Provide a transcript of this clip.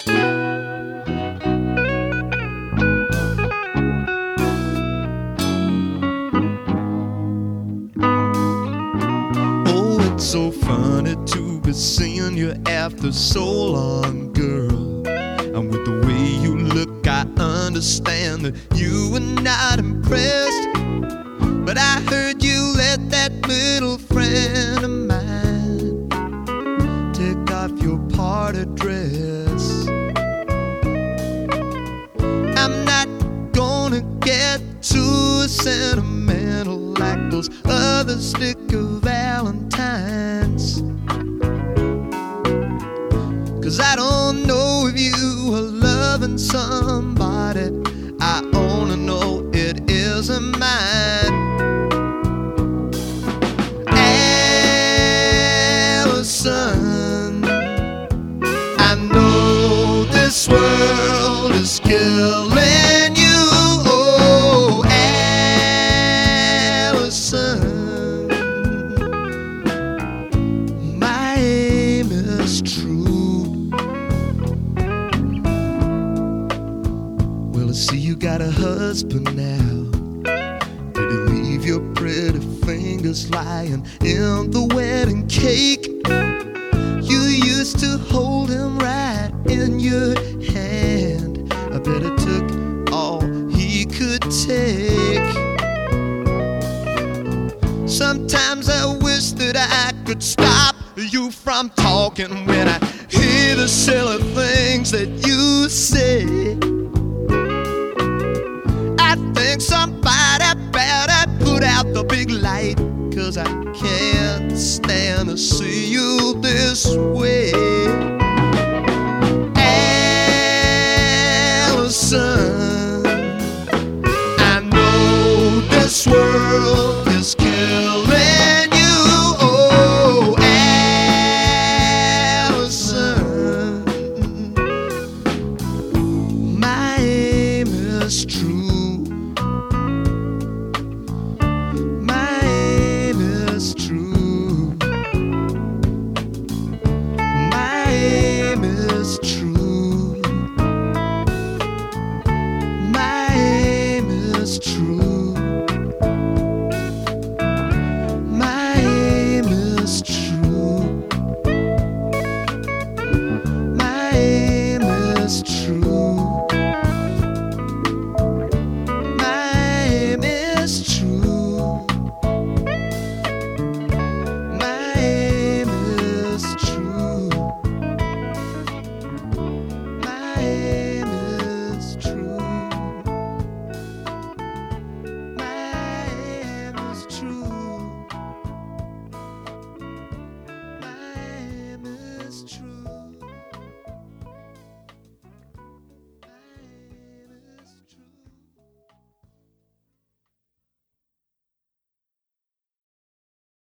Oh, it's so funny to be seeing you after so long, girl. And with the way you look, I understand that you were not impressed. But I heard you let that little friend of mine take off your party dress. I'm not gonna get too sentimental like those other sticker valentines, 'cause I don't know if you are loving somebody. I only know it isn't mine. Allison, I know this world is killing you. Oh, Allison, my aim is true. Well, I see you got a husband now. Did he leave your pretty fingers lying in the wedding cake? You used to hold him right in your hand. I bet it took all he could take. Sometimes I wish that I could stop you from talking when I hear the silly things that you say. I think somebody better put out the big light, 'cause I can't stand to see you this way. Allison, I know this world